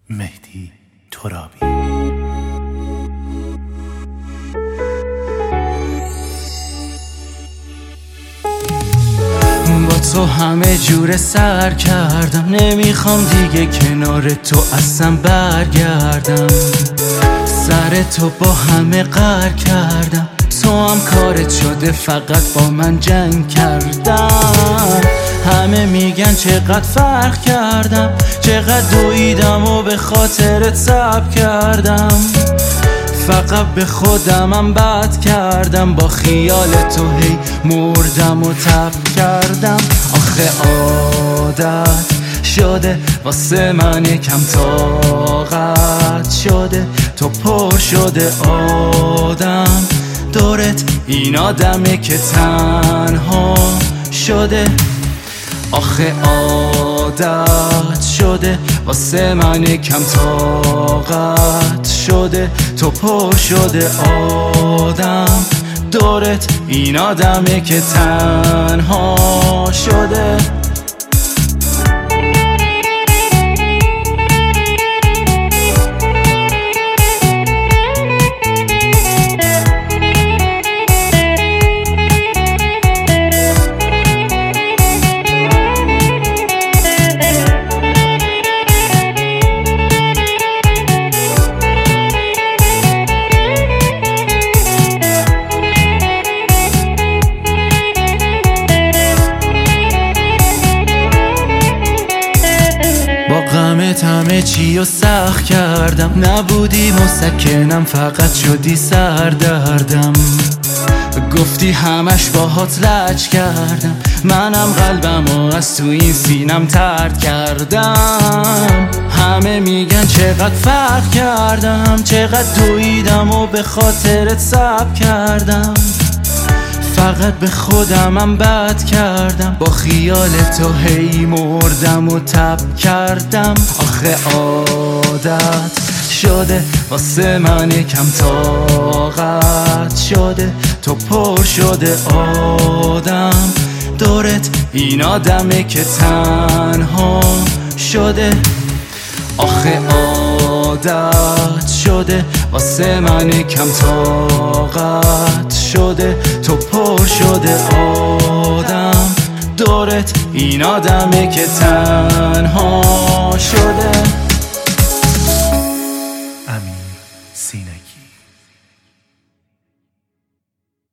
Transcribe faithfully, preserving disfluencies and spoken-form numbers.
مهدی ترابی. با تو همه جور سر کردم، نمیخوام دیگه کنار تو اصلا برگردم. سر تو با همه قهر کردم، تو هم کارت شده فقط با من جنگ کردم. همه میگن چقدر فرق کردم، چقدر دویدم و به خاطرت صبر کردم. فقط به خودمم بد کردم، با خیال تو هی مردم و تب کردم. آخه عادت شده واسه من یکم طاقت شده، تو پر شده آدم دورت، این آدمه که تنها شده. آخه عادت شده واسه من یکم طاقت شده، تو پر شده آدم دورت، این آدمه که تنها شده. غمت همه چی رو سخت کردم، نبودی مسکنم فقط شدی سردردم. گفتی همش باهات لج کردم، منم قلبمو از تو این سینم طرد کردم. همه میگن چقدر فرق کردم، چقدر دویدم و به خاطرت صبر کردم. فقط به خودمم بد کردم، با خیال تو هی مردم و تب کردم. آخه عادت شده واسه من یکم طاقت شده، تو پر شده آدم دورت، این آدمه که تنها شده. آخه عادت شده واسه من یکم طاقت شده، تو پر شده آدم دورت، این آدمه که تنها شده.